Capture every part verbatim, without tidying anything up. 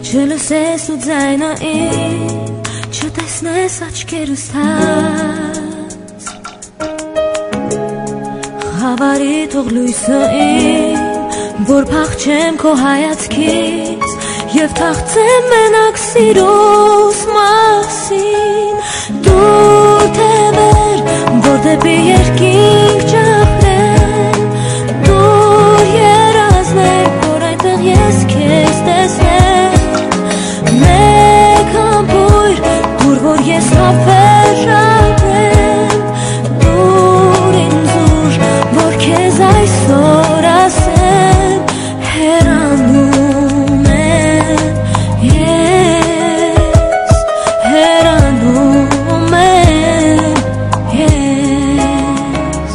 Չլսես ու ձայնը իմ, չտեսնես աչքերս թաց, խավարի թող լույսը իմ, որ փախչեմ քո հայացքից և թախծեմ մենակ սիրուս մասին, դու թևեր, որ դեպի երկինք ճախրեն, դու երազներ, որ այնտեղ ես քեզ տեսնեմ, մեկ ամպույր, դուր, որ ես հավերժարեմ, դուր ինձ ուժ, որ քեզ այսօր ասեմ, հեռանում եմ ես, հեռանում եմ ես.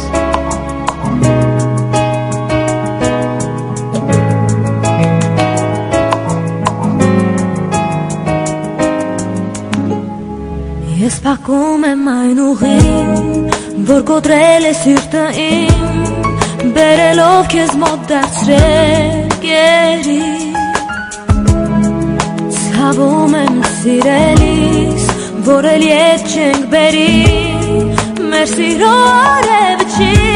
Ես փակում եմ այն ուղին, որ կոտրել է սիրտը իմ, բերելով քեզ մոտ դարձրել գերի, ցավում եմ սիրելիս, որ էլ ետ չենք բերի, մեր սիրո արև չի